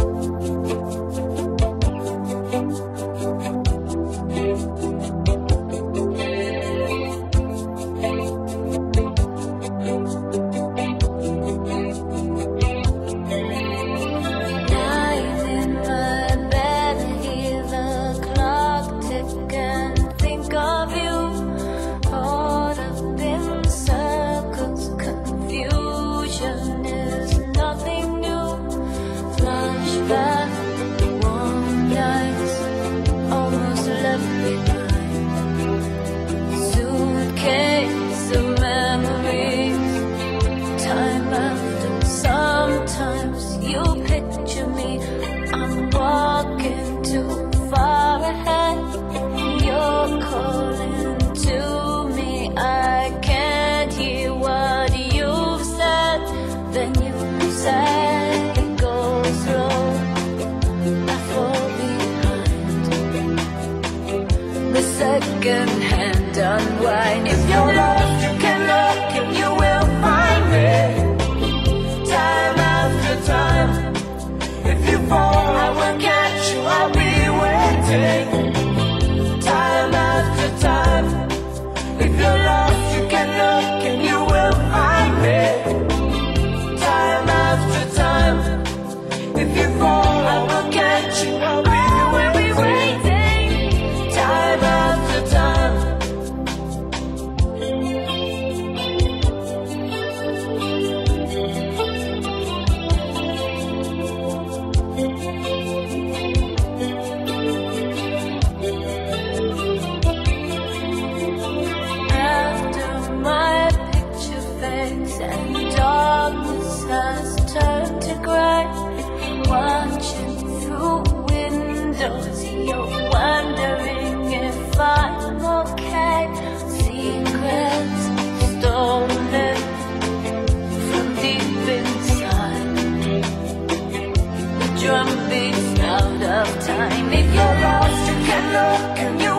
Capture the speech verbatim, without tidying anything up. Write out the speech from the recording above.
Second-hand unwind. If you're lost, you can look and you will find me. Time after time. If you fall, I will catch you. I'll be waiting. Time after time. If you're lost, you can look and you will find me. Time after time. If you fall, I will catch you. I'll be waiting. Time after time. After my picture fades and darkness has turned to gray, watching through windows, you're wondering if I'm okay. Secrets stolen from deep inside. The drum beats out of time. If you're lost, you can look and you